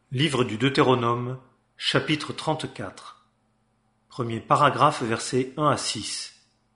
Livre du Deutéronome, chapitre 34. Premier paragraphe, versets 1 à 6.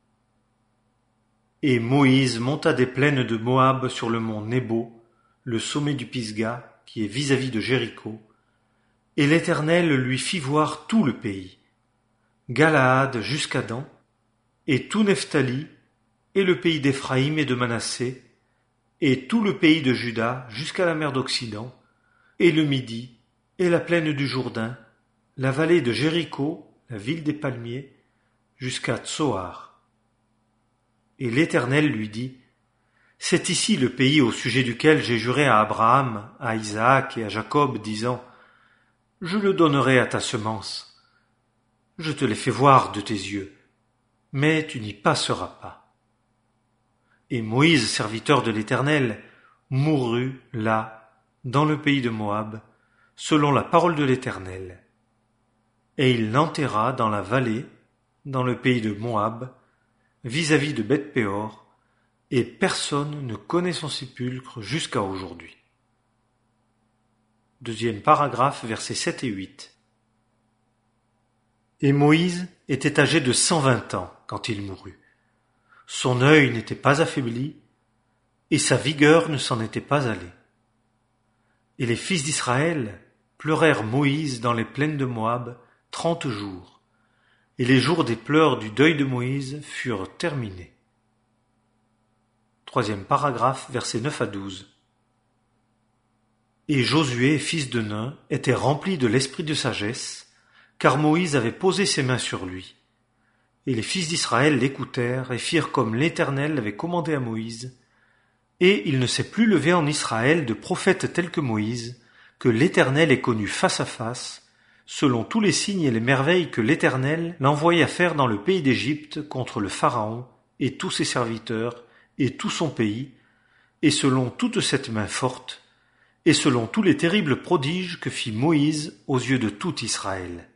Et Moïse monta des plaines de Moab sur le mont Nebo, le sommet du Pisga, qui est vis-à-vis de Jéricho, et l'Éternel lui fit voir tout le pays, Galaad jusqu'à Dan, et tout Nephtali, et le pays d'Éphraïm et de Manassé, et tout le pays de Juda jusqu'à la mer d'Occident, et le Midi, et la plaine du Jourdain, la vallée de Jéricho, la ville des palmiers, jusqu'à Tsoar. Et l'Éternel lui dit, c'est ici le pays au sujet duquel j'ai juré à Abraham, à Isaac et à Jacob, disant, je le donnerai à ta semence. Je te l'ai fait voir de tes yeux, mais tu n'y passeras pas. Et Moïse, serviteur de l'Éternel, mourut là, dans le pays de Moab, selon la parole de l'Éternel. Et il l'enterra dans la vallée, dans le pays de Moab, vis-à-vis de Beth-péor, et personne ne connaît son sépulcre jusqu'à aujourd'hui. Deuxième paragraphe, versets 7 et 8. Et Moïse était âgé de 120 ans quand il mourut. Son œil n'était pas affaibli, et sa vigueur ne s'en était pas allée. Et les fils d'Israël pleurèrent Moïse dans les plaines de Moab 30 jours, et les jours des pleurs du deuil de Moïse furent terminés. Troisième paragraphe, versets 9 à 12. Et Josué, fils de Nun, était rempli de l'esprit de sagesse, car Moïse avait posé ses mains sur lui. Et les fils d'Israël l'écoutèrent et firent comme l'Éternel l'avait commandé à Moïse, et il ne s'est plus levé en Israël de prophète tel que Moïse, que l'Éternel ait connu face à face, selon tous les signes et les merveilles que l'Éternel l'envoya faire dans le pays d'Égypte contre le Pharaon et tous ses serviteurs et tout son pays, et selon toute cette main forte, et selon tous les terribles prodiges que fit Moïse aux yeux de tout Israël.